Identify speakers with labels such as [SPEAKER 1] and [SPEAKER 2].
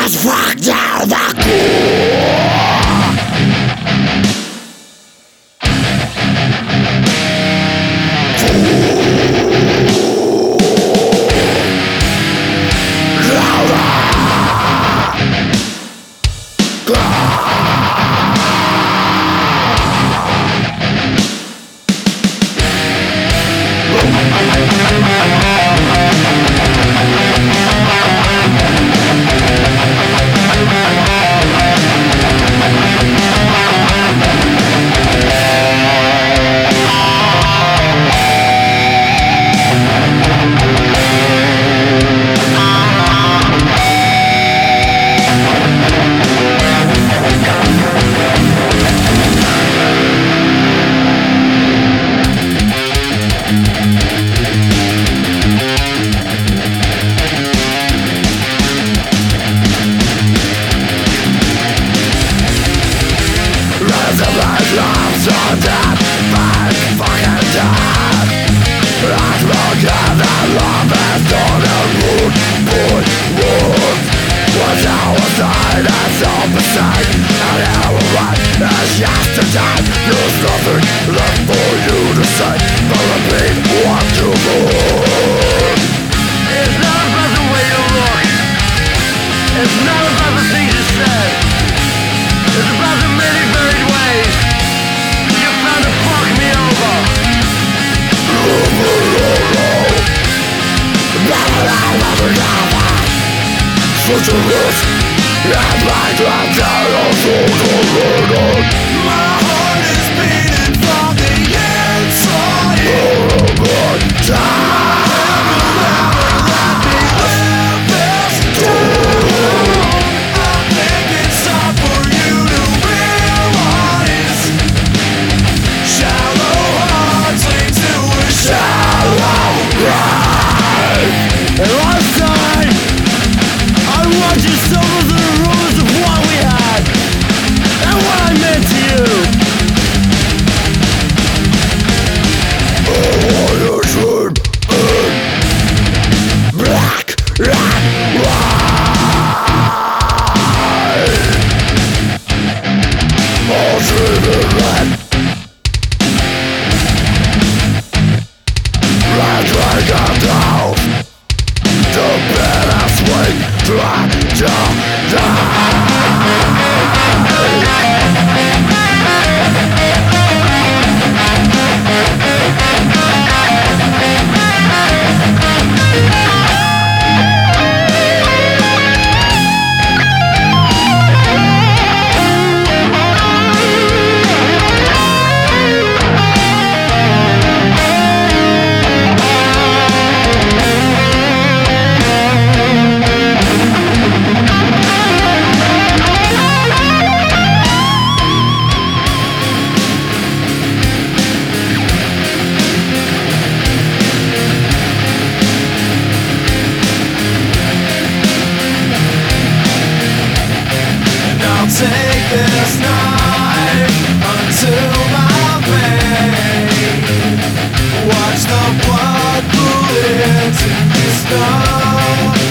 [SPEAKER 1] Let's fuck down the core. Yesterday, there's nothing left for you to say but repeat what you heard.
[SPEAKER 2] It's not about the way you look. It's not about the things you said. It's about the many varied ways you found to fuck me over.
[SPEAKER 1] Such a risk, and like that chaos of the world.
[SPEAKER 3] My heart is beating from the inside. I think it's time for you to realize shallow hearts lead to a shallow grave.
[SPEAKER 2] And last time, I watched you suffer the rules of what we had and what I meant to you.
[SPEAKER 1] Black and white. All driven red. Red like a dove. The bittersweet swing, try to die.
[SPEAKER 3] Take this knife unto my vein. Watch the blood pool into the stone.